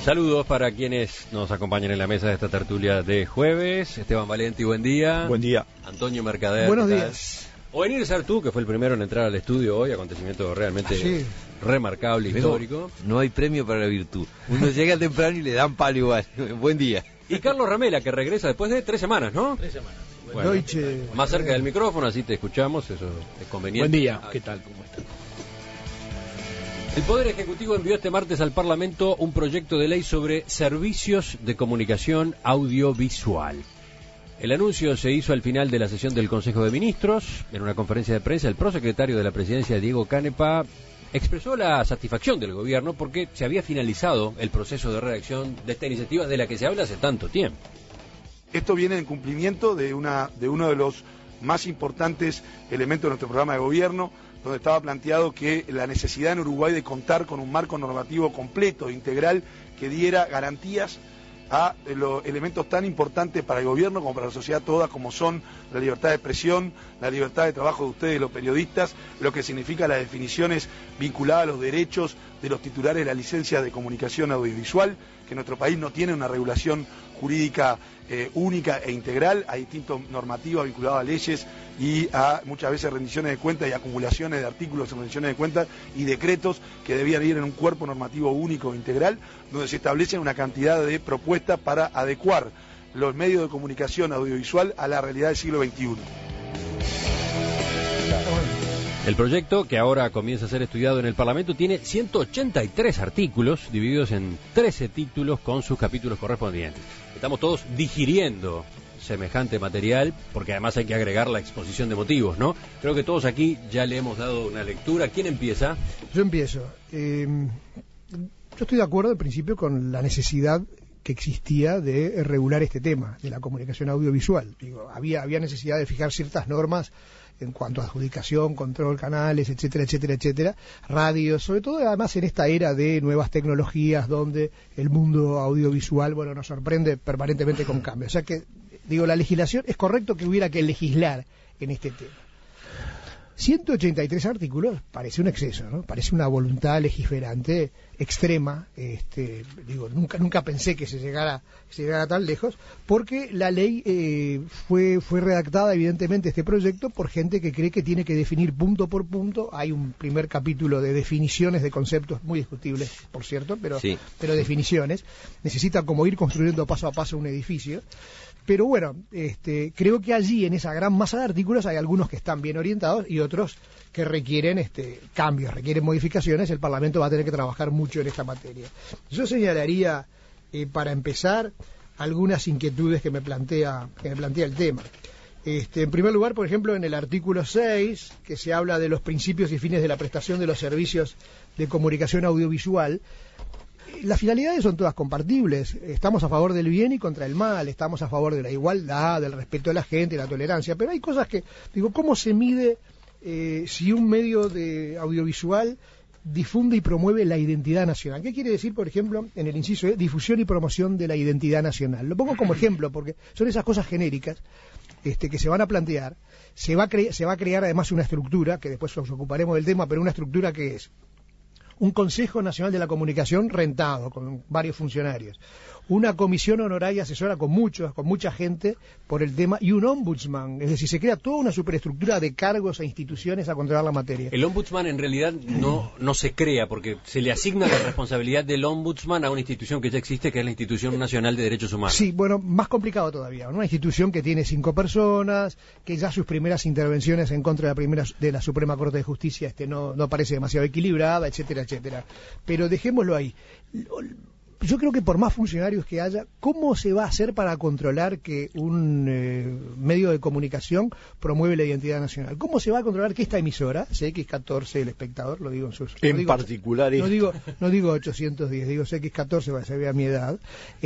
Saludos para quienes nos acompañan en la mesa de esta tertulia de jueves. Esteban Valenti, buen día. Buen día. Antonio Mercader. Buenos días. Ovenir Sartú, que fue el primero en entrar al estudio hoy, acontecimiento realmente remarcable, histórico. No hay premio para la virtud. Uno llega temprano y le dan palo igual. Buen día. Y Carlos Ramela, que regresa después de 3 semanas, ¿no? 3 semanas. Bueno, más cerca del micrófono, así te escuchamos, eso es conveniente. Buen día, ¿qué tal? ¿Cómo están? El Poder Ejecutivo envió este martes al Parlamento un proyecto de ley sobre servicios de comunicación audiovisual. El anuncio se hizo al final de la sesión del Consejo de Ministros. En una conferencia de prensa, el prosecretario de la Presidencia, Diego Canepa, expresó la satisfacción del gobierno porque se había finalizado el proceso de redacción de esta iniciativa de la que se habla hace tanto tiempo. Esto viene en cumplimiento de uno de los más importantes elementos de nuestro programa de gobierno, donde estaba planteado que la necesidad en Uruguay de contar con un marco normativo completo, integral, que diera garantías a los elementos tan importantes para el gobierno como para la sociedad toda, como son la libertad de expresión, la libertad de trabajo de ustedes, los periodistas, lo que significa las definiciones vinculadas a los derechos de los titulares de la licencia de comunicación audiovisual, que nuestro país no tiene una regulación jurídica única e integral, hay distintas normativas vinculadas a leyes y a muchas veces rendiciones de cuentas y acumulaciones de artículos en rendiciones de cuentas y decretos que debían ir en un cuerpo normativo único e integral, donde se establecen una cantidad de propuestas para adecuar los medios de comunicación audiovisual a la realidad del siglo XXI. El proyecto, que ahora comienza a ser estudiado en el Parlamento, tiene 183 artículos, divididos en 13 títulos con sus capítulos correspondientes. Estamos todos digiriendo semejante material, porque además hay que agregar la exposición de motivos, ¿no? Creo que todos aquí ya le hemos dado una lectura. ¿Quién empieza? Yo empiezo. Yo estoy de acuerdo al principio con la necesidad que existía de regular este tema de la comunicación audiovisual. Digo, había necesidad de fijar ciertas normas en cuanto a adjudicación, control, canales, etcétera, etcétera, etcétera, radios, sobre todo además en esta era de nuevas tecnologías donde el mundo audiovisual, nos sorprende permanentemente con cambios. O sea que, digo, la legislación, es correcto que hubiera que legislar en este tema. 183 artículos parece un exceso, ¿no? Parece una voluntad legisferante extrema. Nunca pensé que se llegara tan lejos, porque la ley fue redactada, evidentemente, este proyecto por gente que cree que tiene que definir punto por punto. Hay un primer capítulo de definiciones de conceptos muy discutibles, por cierto, pero definiciones. Necesita como ir construyendo paso a paso un edificio. Pero creo que allí, en esa gran masa de artículos, hay algunos que están bien orientados y otros que requieren cambios, requieren modificaciones. El Parlamento va a tener que trabajar mucho en esta materia. Yo señalaría, para empezar, algunas inquietudes que me plantea el tema. En primer lugar, por ejemplo, en el artículo 6, que se habla de los principios y fines de la prestación de los servicios de comunicación audiovisual. Las finalidades son todas compartibles. Estamos a favor del bien y contra el mal, estamos a favor de la igualdad, del respeto de la gente, de la tolerancia, pero hay cosas que, ¿cómo se mide si un medio de audiovisual difunde y promueve la identidad nacional? ¿Qué quiere decir, por ejemplo, en el inciso difusión y promoción de la identidad nacional? Lo pongo como ejemplo porque son esas cosas genéricas que se van a plantear. Se va a crear además una estructura, que después nos ocuparemos del tema, pero una estructura que es un Consejo Nacional de la Comunicación rentado, con varios funcionarios, una comisión honoraria asesora con mucha gente por el tema, y un ombudsman, es decir, se crea toda una superestructura de cargos e instituciones a controlar la materia. El ombudsman en realidad no se crea, porque se le asigna la responsabilidad del ombudsman a una institución que ya existe, que es la Institución Nacional de Derechos Humanos. Sí, más complicado todavía, una institución que tiene 5 personas, que ya sus primeras intervenciones en contra de la Suprema Corte de Justicia no parece demasiado equilibrada, etcétera, etcétera. Pero dejémoslo ahí. Yo creo que por más funcionarios que haya, ¿cómo se va a hacer para controlar que un medio de comunicación promueve la identidad nacional? ¿Cómo se va a controlar que esta emisora, CX14, El Espectador, lo digo en sus... particular no digo 810, digo CX14, para que se vea mi edad,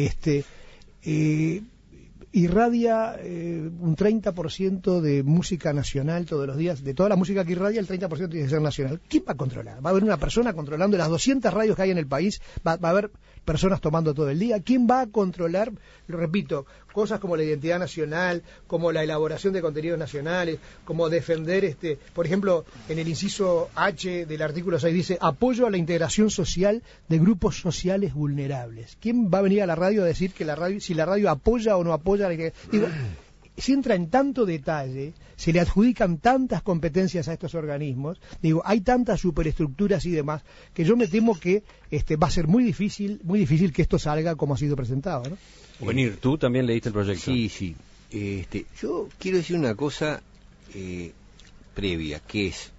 irradia un 30% de música nacional todos los días, de toda la música que irradia, el 30% tiene que ser nacional. ¿Quién va a controlar? ¿Va a haber una persona controlando las 200 radios que hay en el país? ¿Va a haber personas tomando todo el día? ¿Quién va a controlar, lo repito, cosas como la identidad nacional, como la elaboración de contenidos nacionales, como defender, por ejemplo, en el inciso H del artículo 6 dice apoyo a la integración social de grupos sociales vulnerables. ¿Quién va a venir a la radio a decir que si la radio apoya o no apoya la integración? Digo, se entra en tanto detalle, se le adjudican tantas competencias a estos organismos, digo, hay tantas superestructuras y demás, que yo me temo que va a ser muy difícil que esto salga como ha sido presentado, ¿no? Venir, tú también leíste el proyecto. Sí. Yo quiero decir una cosa previa, que es,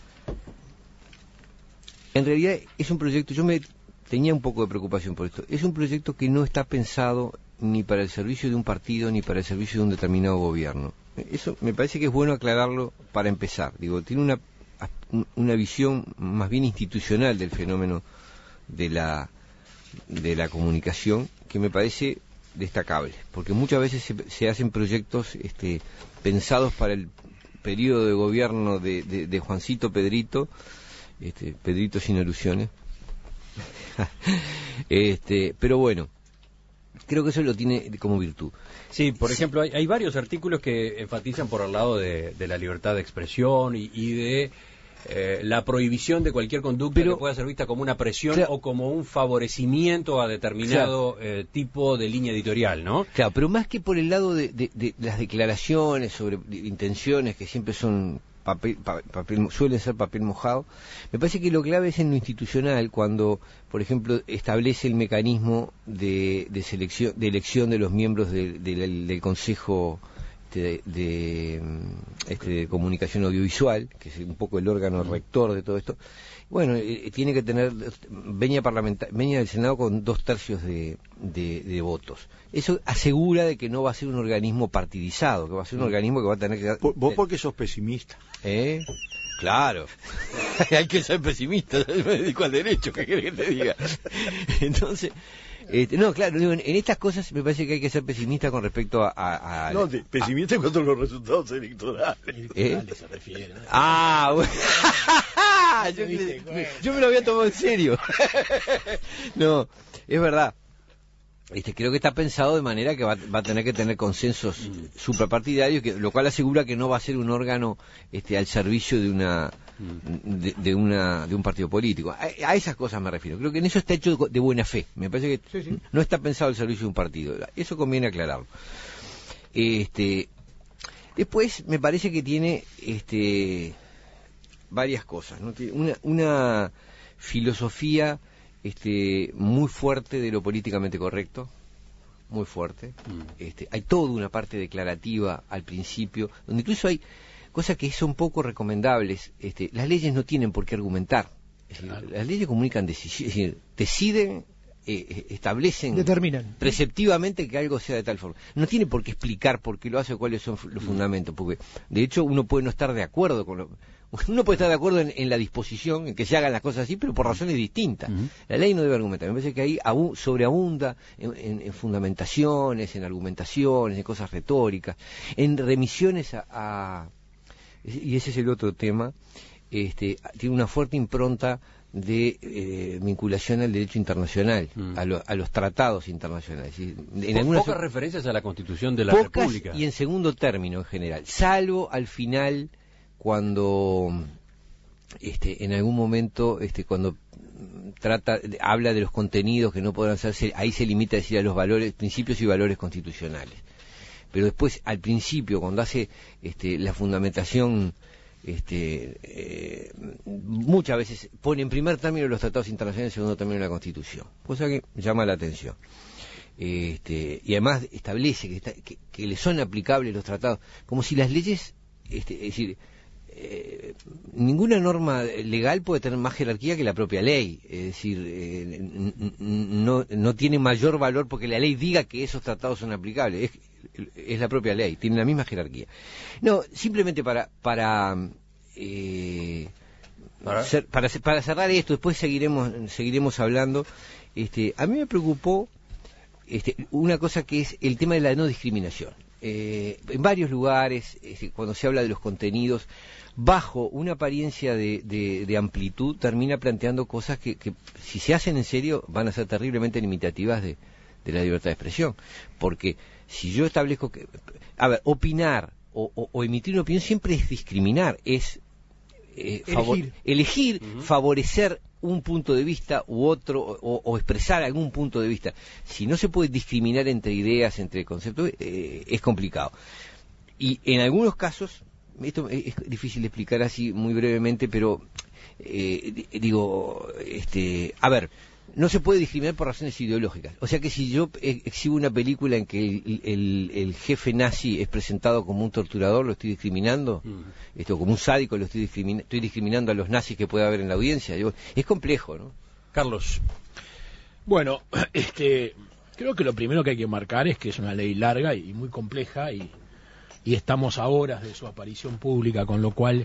en realidad es un proyecto, tenía un poco de preocupación por esto, es un proyecto que no está pensado ni para el servicio de un partido ni para el servicio de un determinado gobierno. Eso me parece que es bueno aclararlo para empezar. Digo, tiene una visión más bien institucional del fenómeno de la comunicación que me parece destacable, porque muchas veces se hacen proyectos pensados para el periodo de gobierno de Juancito Pedrito, Pedrito sin alusiones, pero bueno, creo que eso lo tiene como virtud. Sí, por ejemplo, hay varios artículos que enfatizan por el lado de la libertad de expresión y de la prohibición de cualquier conducta que pueda ser vista como una presión, claro, o como un favorecimiento a determinado, claro, tipo de línea editorial, ¿no? Claro, pero más que por el lado de las declaraciones sobre intenciones, que siempre son suelen ser papel mojado, me parece que lo clave es en lo institucional, cuando, por ejemplo, establece el mecanismo de elección de los miembros del Consejo de Comunicación Audiovisual, que es un poco el órgano rector de todo esto. Bueno, tiene que tener venia del Senado con 2/3 de votos. Eso asegura de que no va a ser un organismo partidizado, que va a ser un organismo que va a tener que... Vos porque sos pesimista. Claro. Hay que ser pesimista, me dedico al derecho, ¿qué querés que te diga? Entonces... no, claro, digo, en estas cosas me parece que hay que ser pesimista con respecto a no, pesimista en cuanto a los resultados electorales. Se refiere, ¿no? Bueno. Yo me lo había tomado en serio. No, es verdad. Creo que está pensado de manera que va a tener que tener consensos suprapartidarios, lo cual asegura que no va a ser un órgano al servicio de un partido político. A esas cosas me refiero. Creo que en eso está hecho de buena fe. Me parece que sí. No está pensado al servicio de un partido. Eso conviene aclararlo. Después me parece que tiene varias cosas, ¿no? Tiene una filosofía muy fuerte de lo políticamente correcto, muy fuerte. Hay toda una parte declarativa al principio, donde incluso hay cosas que son poco recomendables. Las leyes no tienen por qué argumentar. Claro. Las leyes comunican deciden, establecen, determinan preceptivamente que algo sea de tal forma. No tiene por qué explicar por qué lo hace o cuáles son los fundamentos, porque de hecho uno puede no estar de acuerdo con uno puede estar de acuerdo en la disposición, en que se hagan las cosas así, pero por razones distintas. La ley no debe argumentar. Me parece que ahí sobreabunda en fundamentaciones, en argumentaciones, en cosas retóricas, en remisiones y ese es el otro tema, tiene una fuerte impronta de vinculación al derecho internacional, a los tratados internacionales. Pocas referencias a la Constitución de la República. Y en segundo término en general, salvo al final, cuando en algún momento cuando habla de los contenidos que no podrán hacerse, ahí se limita a decir a los valores, principios y valores constitucionales. Pero después, al principio, cuando hace la fundamentación, muchas veces pone en primer término los tratados internacionales, en segundo término la Constitución, cosa que llama la atención. Y además establece que le son aplicables los tratados, como si las leyes, es decir, ninguna norma legal puede tener más jerarquía que la propia ley, es decir, no tiene mayor valor porque la ley diga que esos tratados son aplicables, es la propia ley, tiene la misma jerarquía. No, simplemente para cerrar esto, después seguiremos hablando. A mí me preocupó una cosa que es el tema de la no discriminación. En varios lugares, cuando se habla de los contenidos, bajo una apariencia de amplitud, termina planteando cosas que si se hacen en serio van a ser terriblemente limitativas de la libertad de expresión. Porque si yo establezco que... A ver, opinar o emitir una opinión siempre es discriminar, es elegir, favorecer un punto de vista u otro, o expresar algún punto de vista. Si no se puede discriminar entre ideas, entre conceptos, es complicado. Y en algunos casos, esto es difícil de explicar así muy brevemente, pero a ver, no se puede discriminar por razones ideológicas. O sea que si yo exhibo una película en que el jefe nazi es presentado como un torturador, lo estoy discriminando, como un sádico, estoy discriminando a los nazis que puede haber en la audiencia. Es complejo, ¿no? Carlos. Bueno, creo que lo primero que hay que marcar es que es una ley larga y muy compleja y estamos a horas de su aparición pública, con lo cual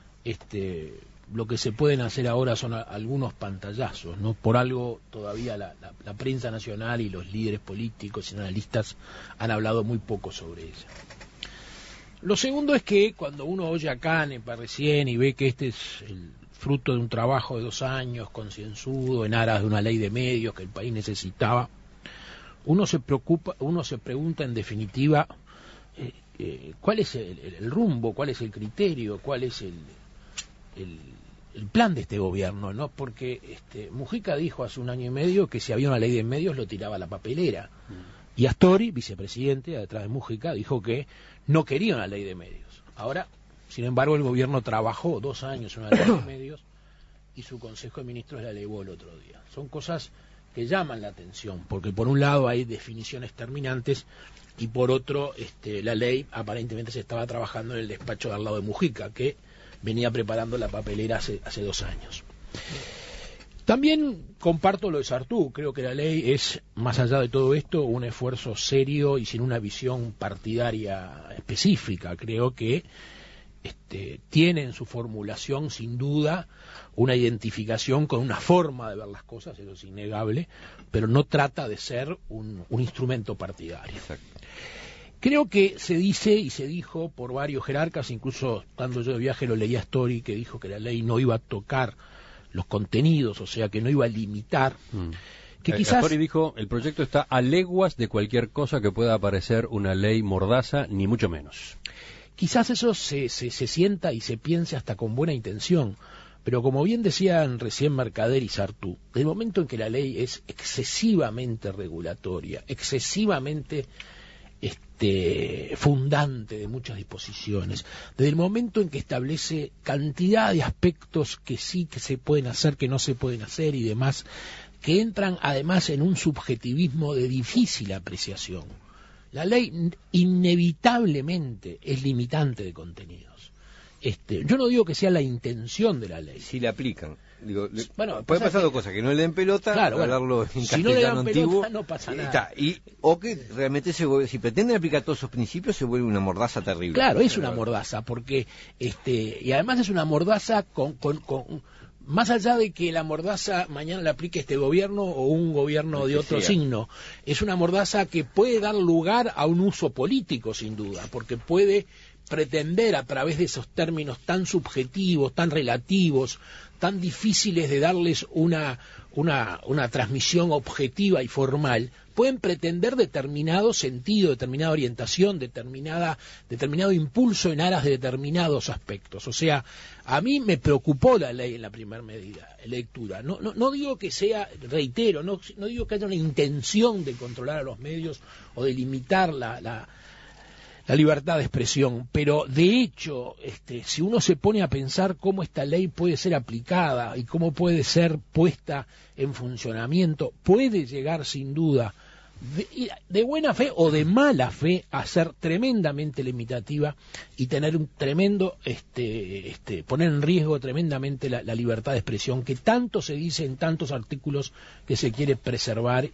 lo que se pueden hacer ahora son algunos pantallazos, ¿no? Por algo todavía la prensa nacional y los líderes políticos y analistas han hablado muy poco sobre ella. Lo segundo es que cuando uno oye a Canepa recién y ve que este es el fruto de un trabajo de 2 años concienzudo en aras de una ley de medios que el país necesitaba, uno se pregunta en definitiva cuál es el rumbo, cuál es el criterio, cuál es el plan de este gobierno, ¿no? Porque Mujica dijo hace 1 año y medio que si había una ley de medios lo tiraba a la papelera. Y Astori, vicepresidente detrás de Mujica, dijo que no quería una ley de medios. Ahora, sin embargo, el gobierno trabajó 2 años en una ley de medios y su Consejo de Ministros la elevó el otro día. Son cosas que llaman la atención, porque por un lado hay definiciones terminantes y por otro la ley aparentemente se estaba trabajando en el despacho de al lado de Mujica, que venía preparando la papelera hace 2 años. También comparto lo de Sartú. Creo que la ley es, más allá de todo esto, un esfuerzo serio y sin una visión partidaria específica. Creo que tiene en su formulación, sin duda, una identificación con una forma de ver las cosas, eso es innegable, pero no trata de ser un instrumento partidario. Exacto. Creo que se dice y se dijo por varios jerarcas, incluso estando yo de viaje lo leía a Astori, que dijo que la ley no iba a tocar los contenidos, o sea, que no iba a limitar. Que quizás... Astori dijo, el proyecto está a leguas de cualquier cosa que pueda parecer una ley mordaza, ni mucho menos. Quizás eso se sienta y se piense hasta con buena intención, pero como bien decían recién Mercader y Sartú, desde el momento en que la ley es excesivamente regulatoria, excesivamente fundante de muchas disposiciones, desde el momento en que establece cantidad de aspectos que sí que se pueden hacer, que no se pueden hacer y demás, que entran además en un subjetivismo de difícil apreciación. La ley inevitablemente es limitante de contenidos. Yo no digo que sea la intención de la ley. Si la aplican. Digo, bueno, puede pasar 2 cosas, que no le den pelota, claro, hablarlo en si no le dan antiguo, pelota no pasa nada. O que realmente si pretenden aplicar todos esos principios se vuelve una mordaza terrible. Claro, es una mordaza, porque y además es una mordaza con más allá de que la mordaza mañana la aplique este gobierno o un gobierno de otro signo, es una mordaza que puede dar lugar a un uso político, sin duda, porque puede pretender a través de esos términos tan subjetivos, tan relativos, tan difíciles de darles una transmisión objetiva y formal, pueden pretender determinado sentido, determinada orientación, determinado impulso en aras de determinados aspectos. O sea, a mí me preocupó la ley en la primera lectura. No digo que sea, reitero, no digo que haya una intención de controlar a los medios o de limitar la libertad de expresión, pero de hecho, si uno se pone a pensar cómo esta ley puede ser aplicada y cómo puede ser puesta en funcionamiento, puede llegar sin duda de buena fe o de mala fe a ser tremendamente limitativa y tener un tremendo, poner en riesgo tremendamente la libertad de expresión que tanto se dice en tantos artículos que se quiere preservar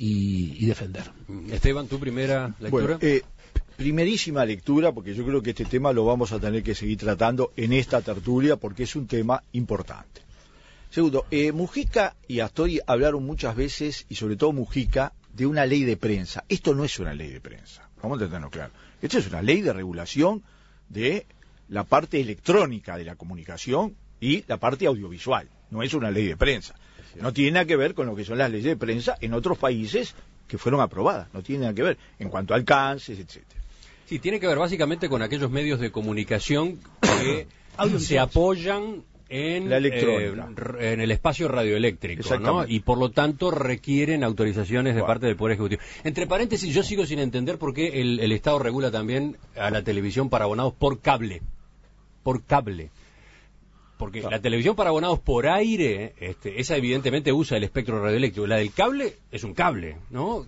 y defender. Esteban, ¿tu primera lectura? Bueno, primerísima lectura, porque yo creo que este tema lo vamos a tener que seguir tratando en esta tertulia, porque es un tema importante. Segundo, Mujica y Astori hablaron muchas veces, y sobre todo Mujica, de una ley de prensa. Esto no es una ley de prensa, vamos a tenerlo claro. Esto es una ley de regulación de la parte electrónica de la comunicación y la parte audiovisual. No es una ley de prensa. Sí. No tiene nada que ver con lo que son las leyes de prensa en otros países que fueron aprobadas, no tiene nada que ver en cuanto a alcances, etcétera. Sí, tiene que ver básicamente con aquellos medios de comunicación que se apoyan en, la electrónica, en el espacio radioeléctrico, ¿no? Y por lo tanto requieren autorizaciones de parte del Poder Ejecutivo. Entre paréntesis, yo sigo sin entender por qué el Estado regula también a la televisión para abonados por cable. Por cable. Porque la televisión para abonados por aire, esa evidentemente usa el espectro radioeléctrico. La del cable es un cable, ¿no?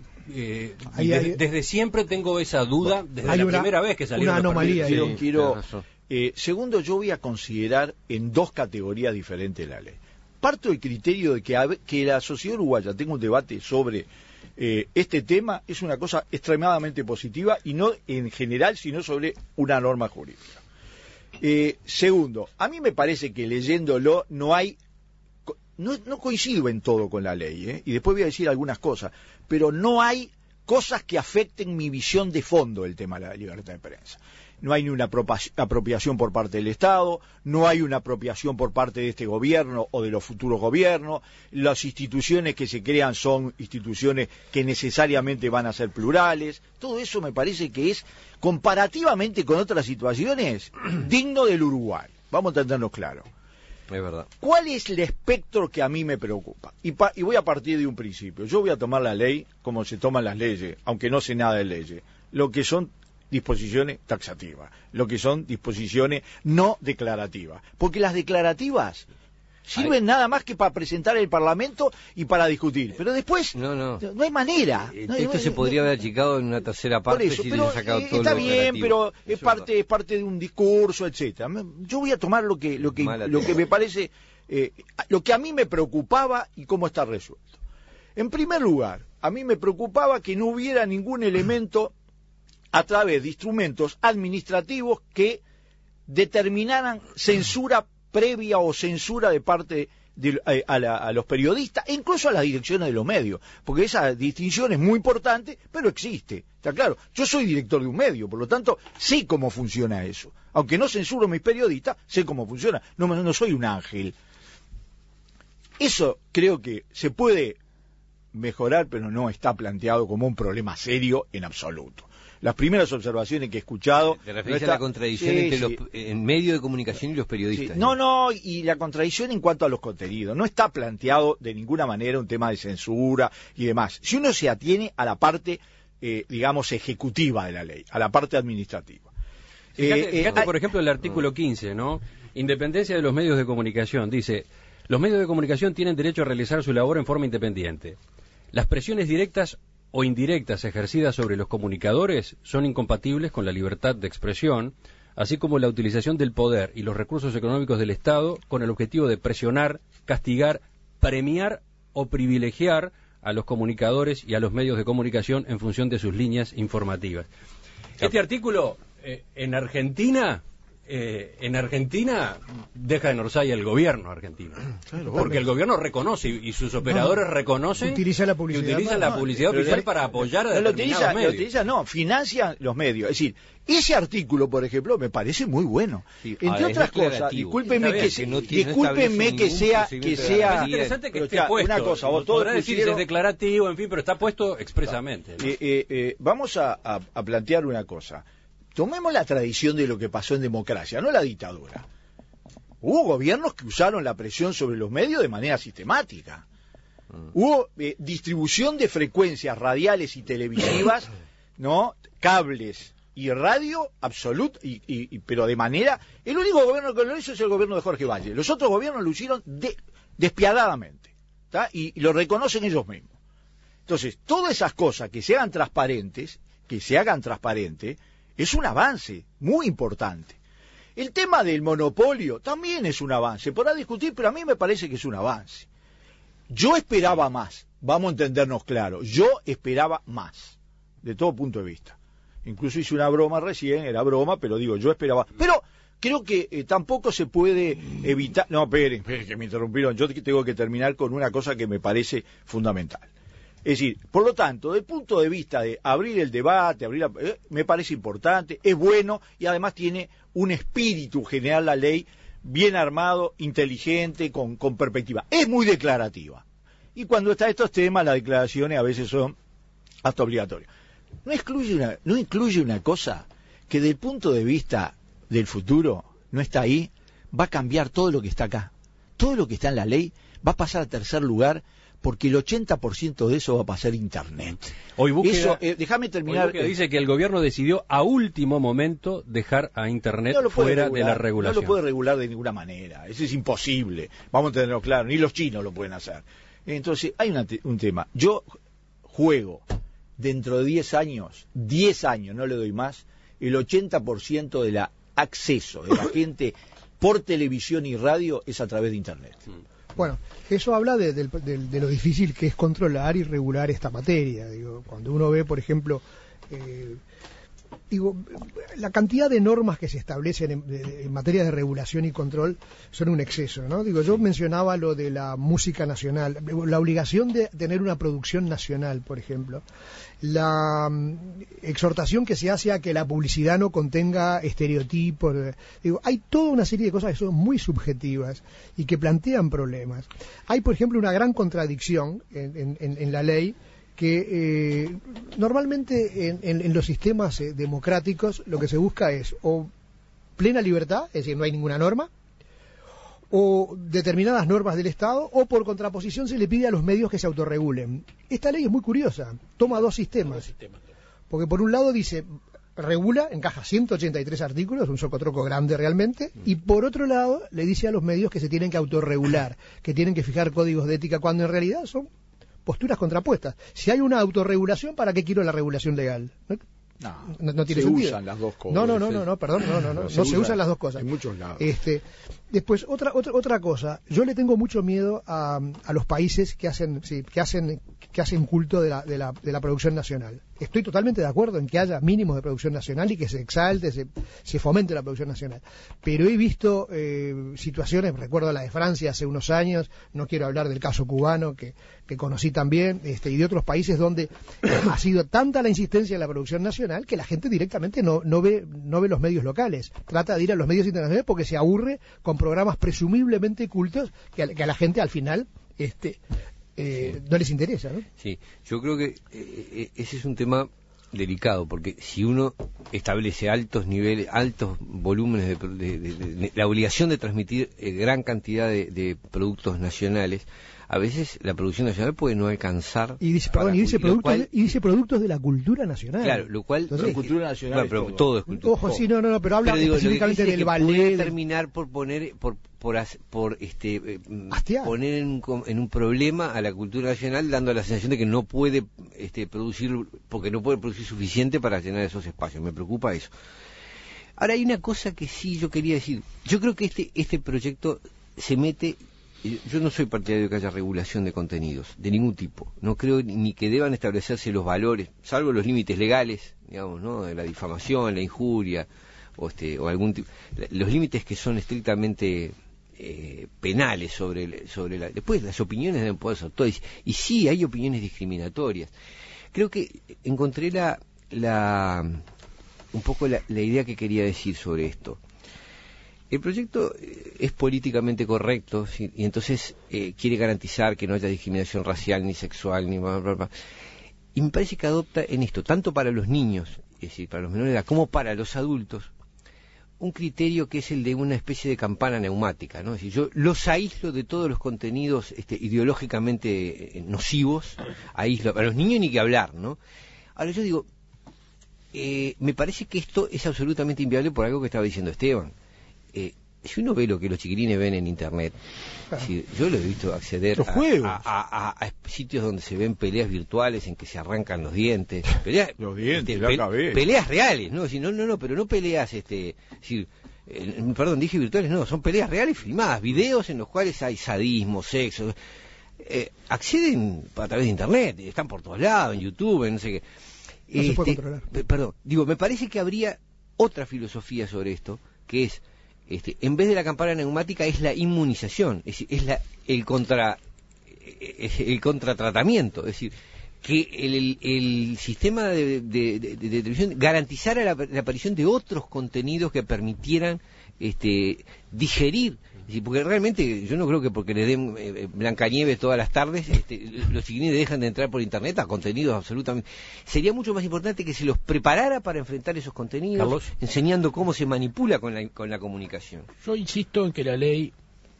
Desde siempre tengo esa duda, desde la primera vez que salieron una anomalía. Segundo, yo voy a considerar en dos categorías diferentes la ley. Parto del criterio de que la sociedad uruguaya tenga un debate sobre este tema es una cosa extremadamente positiva, y no en general, sino sobre una norma jurídica. Segundo, a mí me parece que leyéndolo no coincido en todo con la ley, y después voy a decir algunas cosas, pero no hay cosas que afecten mi visión de fondo del tema de la libertad de prensa. No hay ni una apropiación por parte del Estado, no hay una apropiación por parte de este gobierno o de los futuros gobiernos, las instituciones que se crean son instituciones que necesariamente van a ser plurales. Todo eso me parece que es, comparativamente con otras situaciones, digno del Uruguay. Vamos a entendernos claro. Es verdad. ¿Cuál es el espectro que a mí me preocupa? Y voy a partir de un principio. Yo voy a tomar la ley como se toman las leyes, aunque no sé nada de leyes. Lo que son disposiciones taxativas, lo que son disposiciones no declarativas. Porque las declarativas sirven nada más que para presentar el Parlamento y para discutir. Pero después no hay manera. Esto se podría haber achicado en una tercera parte si hubiera sacado todo está lo bien, pero es parte de un discurso, etcétera. Yo voy a tomar lo que me parece, lo que a mí me preocupaba y cómo está resuelto. En primer lugar, a mí me preocupaba que no hubiera ningún elemento a través de instrumentos administrativos que determinaran censura previa o censura de parte a los periodistas e incluso a las direcciones de los medios, porque esa distinción es muy importante, pero existe, está claro. Yo soy director de un medio, por lo tanto sé cómo funciona eso. Aunque no censuro a mis periodistas, sé cómo funciona. No soy un ángel. Eso creo que se puede mejorar, pero no está planteado como un problema serio en absoluto. Las primeras observaciones que he escuchado... ¿Te refieres a la contradicción entre los medios de comunicación y los periodistas? Sí. Y la contradicción en cuanto a los contenidos. No está planteado de ninguna manera un tema de censura y demás. Si uno se atiene a la parte, digamos, ejecutiva de la ley, a la parte administrativa. Fíjate, por ejemplo, el artículo 15, ¿no? Independencia de los medios de comunicación. Dice, los medios de comunicación tienen derecho a realizar su labor en forma independiente. Las presiones directas o indirectas ejercidas sobre los comunicadores son incompatibles con la libertad de expresión, así como la utilización del poder y los recursos económicos del Estado con el objetivo de presionar, castigar, premiar o privilegiar a los comunicadores y a los medios de comunicación en función de sus líneas informativas. Este artículo en Argentina deja en Orsay el gobierno argentino, porque el gobierno reconoce y sus operadores reconocen utiliza la publicidad oficial para apoyar a determinados medios. Financian los medios. Es decir, ese artículo, por ejemplo, me parece muy bueno. Sí, entre otras cosas, discúlpenme que sea interesante que esté puesto. Una cosa, vos podrá decir es declarativo, en fin, pero está puesto expresamente, ¿no? Vamos a plantear una cosa. Tomemos la tradición de lo que pasó en democracia, no la dictadura. Hubo gobiernos que usaron la presión sobre los medios de manera sistemática. Hubo distribución de frecuencias radiales y televisivas, ¿no? Cables y radio absoluta, pero de manera... El único gobierno que lo hizo es el gobierno de Jorge Valle. Los otros gobiernos lo hicieron despiadadamente, ¿tá? Y lo reconocen ellos mismos. Entonces, todas esas cosas que se hagan transparentes, es un avance muy importante. El tema del monopolio también es un avance. Podrá discutir, pero a mí me parece que es un avance. Yo esperaba más, vamos a entendernos claro. Yo esperaba más, de todo punto de vista. Incluso hice una broma recién, era broma, pero digo, yo esperaba. Pero creo que tampoco se puede evitar... No, esperen, que me interrumpieron. Yo tengo que terminar con una cosa que me parece fundamental. Es decir, por lo tanto, desde el punto de vista de abrir el debate, me parece importante, es bueno y además tiene un espíritu general la ley bien armado, inteligente, con perspectiva. Es muy declarativa, Y cuando están estos temas, las declaraciones a veces son hasta obligatorias. No incluye una cosa que desde el punto de vista del futuro no está ahí, va a cambiar todo lo que está acá. Todo lo que está en la ley va a pasar a tercer lugar, porque el 80% de eso va a pasar a Internet. Hoy Búsqueda, déjame terminar. Hoy dice que el gobierno decidió a último momento dejar a Internet fuera de la regulación. No lo puede regular de ninguna manera, eso es imposible, vamos a tenerlo claro, ni los chinos lo pueden hacer. Entonces, hay un tema. Yo juego dentro de 10 años, no le doy más, el 80% del acceso de la gente por televisión y radio es a través de Internet. Bueno, eso habla de lo difícil que es controlar y regular esta materia. Digo, cuando uno ve, por ejemplo, la cantidad de normas que se establecen en materia de regulación y control son un exceso, ¿no? Digo, yo mencionaba lo de la música nacional, la obligación de tener una producción nacional, por ejemplo, la exhortación que se hace a que la publicidad no contenga estereotipos. Digo, hay toda una serie de cosas que son muy subjetivas y que plantean problemas. Hay, por ejemplo, una gran contradicción en la ley, que normalmente en los sistemas democráticos lo que se busca es o plena libertad, es decir, no hay ninguna norma, o determinadas normas del Estado, o por contraposición se le pide a los medios que se autorregulen. Esta ley es muy curiosa, toma dos sistemas, porque por un lado dice, regula, encaja 183 artículos, un socotroco grande realmente, y por otro lado le dice a los medios que se tienen que autorregular, que tienen que fijar códigos de ética, cuando en realidad son posturas contrapuestas. Si hay una autorregulación, ¿para qué quiero la regulación legal? No tiene sentido. Se usan las dos cosas. No se usan las dos cosas. En muchos lados. Después, otra cosa. Yo le tengo mucho miedo a los países que hacen culto de la producción nacional. Estoy totalmente de acuerdo en que haya mínimos de producción nacional y que se exalte, se fomente la producción nacional. Pero he visto situaciones, recuerdo la de Francia hace unos años, no quiero hablar del caso cubano que conocí también, y de otros países donde ha sido tanta la insistencia en la producción nacional que la gente directamente no ve los medios locales. Trata de ir a los medios internacionales porque se aburre con programas presumiblemente cultos que a la gente al final no les interesa, ¿no? Sí, yo creo que ese es un tema delicado, porque si uno establece altos niveles, altos volúmenes de la obligación de transmitir gran cantidad de productos nacionales, a veces la producción nacional puede no alcanzar. Y dice productos de la cultura nacional. Claro, lo cual. Entonces, cultura nacional. Bueno, pero todo es cultura. Ojo, sí, pero habla específicamente del ballet. Puede terminar por poner, poner en un problema a la cultura nacional, dando la sensación de que no puede producir, porque no puede producir suficiente para llenar esos espacios. Me preocupa eso. Ahora hay una cosa que sí yo quería decir. Yo creo que este proyecto se mete. Yo no soy partidario de que haya regulación de contenidos, de ningún tipo. No creo ni que deban establecerse los valores, salvo los límites legales, digamos, ¿no? De la difamación, la injuria, o algún tipo. Los límites que son estrictamente penales sobre la. Después, las opiniones deben poder ser todas. Y sí, hay opiniones discriminatorias. Creo que encontré un poco la idea que quería decir sobre esto. El proyecto es políticamente correcto, ¿sí? Y entonces quiere garantizar que no haya discriminación racial ni sexual ni bla, bla, bla. Y me parece que adopta en esto, tanto para los niños, es decir, para los menores de edad, como para los adultos, un criterio que es el de una especie de campana neumática, ¿no? Es decir, yo los aíslo de todos los contenidos ideológicamente nocivos, aíslo, para los niños ni que hablar, ¿no? Ahora yo digo, me parece que esto es absolutamente inviable por algo que estaba diciendo Esteban. Si uno ve lo que los chiquilines ven en internet, yo lo he visto acceder a sitios donde se ven peleas virtuales en que se arrancan los dientes, peleas reales, ¿no? Pero no peleas, perdón, dije virtuales, no, son peleas reales filmadas, videos en los cuales hay sadismo, sexo, acceden a través de internet, están por todos lados, en YouTube, en no sé qué. No se puede controlar. Perdón, me parece que habría otra filosofía sobre esto, que es en vez de la campana neumática es la inmunización, es el contratratamiento, es decir, que el sistema de televisión garantizara la aparición de otros contenidos que permitieran digerir Sí, porque realmente yo no creo que porque le den Blancanieves todas las tardes, los chiquilines dejan de entrar por internet a contenidos absolutamente. Sería mucho más importante que se los preparara para enfrentar esos contenidos, Carlos, enseñando cómo se manipula con la comunicación. Yo insisto en que la ley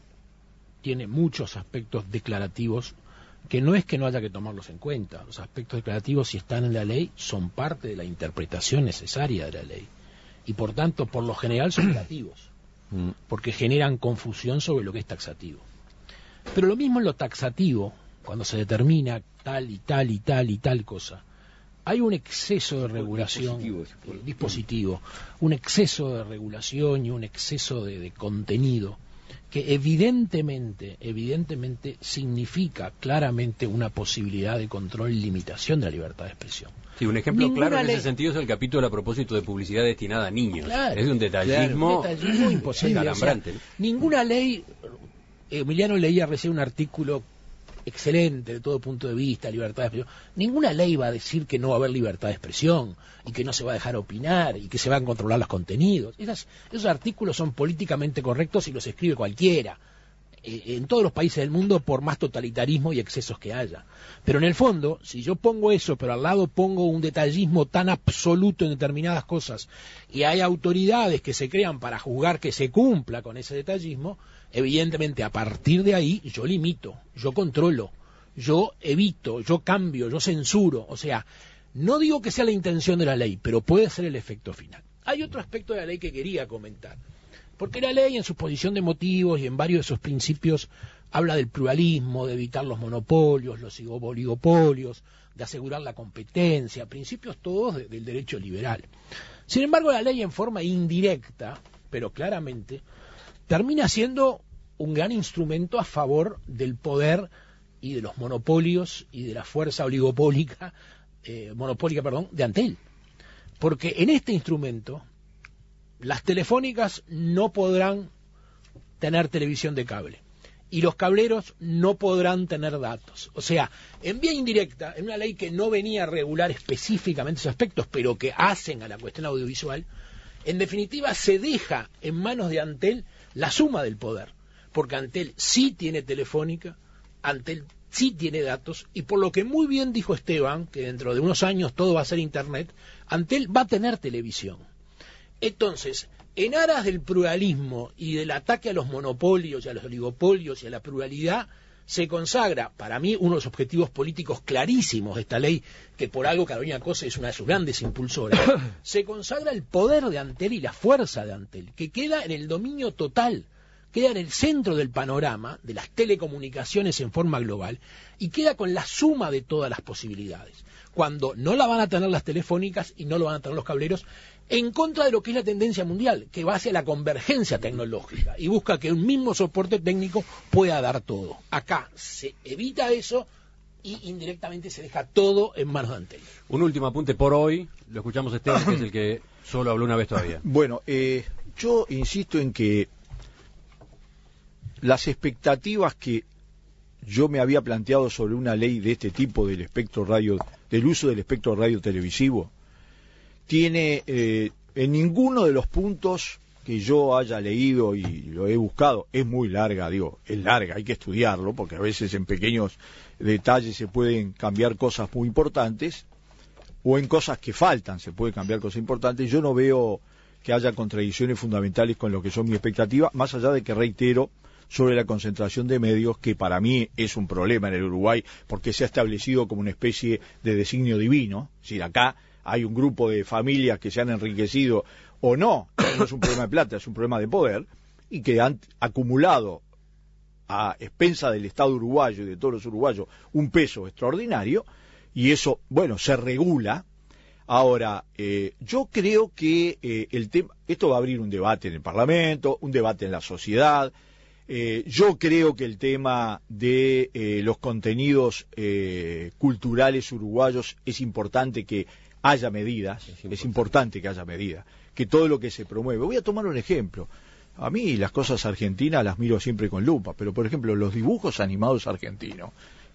tiene muchos aspectos declarativos que no es que no haya que tomarlos en cuenta. Los aspectos declarativos, si están en la ley, son parte de la interpretación necesaria de la ley. Y por tanto, por lo general, son negativos, porque generan confusión sobre lo que es taxativo. Pero lo mismo en lo taxativo, cuando se determina tal y tal y tal y tal cosa, hay un exceso de regulación, dispositivo, un exceso de regulación y un exceso de contenido que evidentemente significa claramente una posibilidad de control y limitación de la libertad de expresión. Sí, un ejemplo claro en ese sentido es el capítulo a propósito de publicidad destinada a niños. Claro, es de un detallismo, imposible. alambrante. O sea, ninguna ley, Emiliano leía recién un artículo excelente de todo punto de vista, libertad de expresión. Ninguna ley va a decir que no va a haber libertad de expresión y que no se va a dejar opinar y que se van a controlar los contenidos. Esos artículos son políticamente correctos y los escribe cualquiera, en todos los países del mundo, por más totalitarismo y excesos que haya. Pero en el fondo, si yo pongo eso, pero al lado pongo un detallismo tan absoluto en determinadas cosas, y hay autoridades que se crean para juzgar que se cumpla con ese detallismo, evidentemente a partir de ahí yo limito, yo controlo, yo evito, yo cambio, yo censuro. O sea, no digo que sea la intención de la ley, pero puede ser el efecto final. Hay otro aspecto de la ley que quería comentar, porque la ley en su exposición de motivos y en varios de sus principios habla del pluralismo, de evitar los monopolios, los oligopolios, de asegurar la competencia, principios todos del derecho liberal. Sin embargo, la ley en forma indirecta, pero claramente, termina siendo un gran instrumento a favor del poder y de los monopolios y de la fuerza monopólica, de Antel. Porque en este instrumento las telefónicas no podrán tener televisión de cable y los cableros no podrán tener datos. O sea, en vía indirecta, en una ley que no venía a regular específicamente esos aspectos, pero que hacen a la cuestión audiovisual, en definitiva se deja en manos de Antel la suma del poder, porque Antel sí tiene telefónica, Antel sí tiene datos, y por lo que muy bien dijo Esteban, que dentro de unos años todo va a ser Internet, Antel va a tener televisión. Entonces, en aras del pluralismo y del ataque a los monopolios y a los oligopolios y a la pluralidad, se consagra, para mí, uno de los objetivos políticos clarísimos de esta ley, que por algo Carolina Cose es una de sus grandes impulsoras, se consagra el poder de Antel y la fuerza de Antel, que queda en el dominio total, queda en el centro del panorama de las telecomunicaciones en forma global y queda con la suma de todas las posibilidades, cuando no la van a tener las telefónicas y no lo van a tener los cableros, en contra de lo que es la tendencia mundial, que va hacia la convergencia tecnológica y busca que un mismo soporte técnico pueda dar todo. Acá se evita eso y indirectamente se deja todo en manos de Antel. Un último apunte por hoy, lo escuchamos a Esteban, que es el que solo habló una vez todavía. Bueno, yo insisto en que las expectativas que yo me había planteado sobre una ley de este tipo del espectro radio, del uso del espectro radio televisivo, tiene en ninguno de los puntos que yo haya leído y lo he buscado, es muy larga, es larga, hay que estudiarlo, porque a veces en pequeños detalles se pueden cambiar cosas muy importantes, o en cosas que faltan se pueden cambiar cosas importantes. Yo no veo que haya contradicciones fundamentales con lo que son mis expectativas, más allá de que reitero sobre la concentración de medios, que para mí es un problema en el Uruguay, porque se ha establecido como una especie de designio divino. Es decir, acá hay un grupo de familias que se han enriquecido o no es un problema de plata, es un problema de poder, y que han acumulado a expensa del Estado uruguayo y de todos los uruguayos un peso extraordinario, y eso, bueno, se regula. Ahora, yo creo que el tema, esto va a abrir un debate en el Parlamento, un debate en la sociedad. Yo creo que el tema de los contenidos culturales uruguayos es importante que haya medidas, es importante que haya medidas, que todo lo que se promueve. Voy a tomar un ejemplo. A mí las cosas argentinas las miro siempre con lupa, pero por ejemplo los dibujos animados argentinos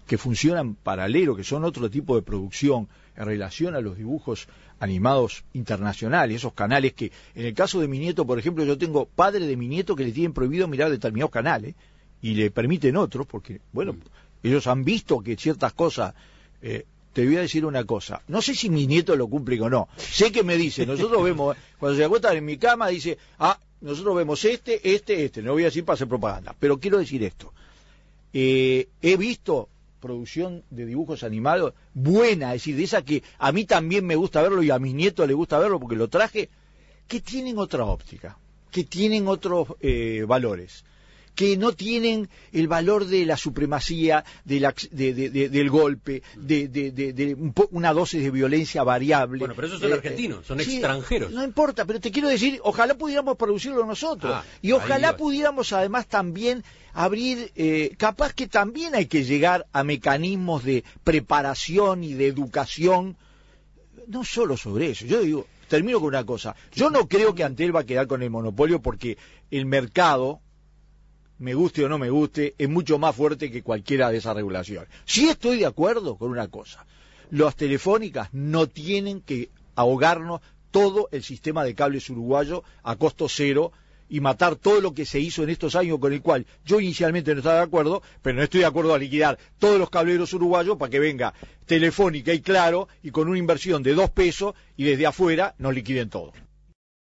que funcionan paralelo, que son otro tipo de producción en relación a los dibujos animados internacionales, esos canales que, en el caso de mi nieto, por ejemplo, yo tengo padres de mi nieto que le tienen prohibido mirar determinados canales y le permiten otros, porque, bueno, ellos han visto que ciertas cosas... te voy a decir una cosa, no sé si mi nieto lo cumple o no, sé que me dice, nosotros vemos, cuando se acuestan en mi cama, dice, nosotros vemos no voy a decir para hacer propaganda, pero quiero decir esto, he visto producción de dibujos animados buena, es decir, de esa que a mí también me gusta verlo y a mis nietos les gusta verlo porque lo traje, que tienen otra óptica, que tienen otros valores, que no tienen el valor de la supremacía, del golpe, de una dosis de violencia variable. Bueno, pero esos son argentinos, son extranjeros. No importa, pero te quiero decir, ojalá pudiéramos producirlo nosotros. Y ojalá pudiéramos además también abrir, capaz que también hay que llegar a mecanismos de preparación y de educación, no solo sobre eso. Yo digo, termino con una cosa, yo no creo que Antel va a quedar con el monopolio porque el mercado, me guste o no me guste, es mucho más fuerte que cualquiera de esas regulaciones. Sí estoy de acuerdo con una cosa, las telefónicas no tienen que ahogarnos todo el sistema de cables uruguayo a costo cero y matar todo lo que se hizo en estos años, con el cual yo inicialmente no estaba de acuerdo, pero no estoy de acuerdo a liquidar todos los cableros uruguayos para que venga Telefónica y Claro y con una inversión de 2 pesos y desde afuera nos liquiden todo.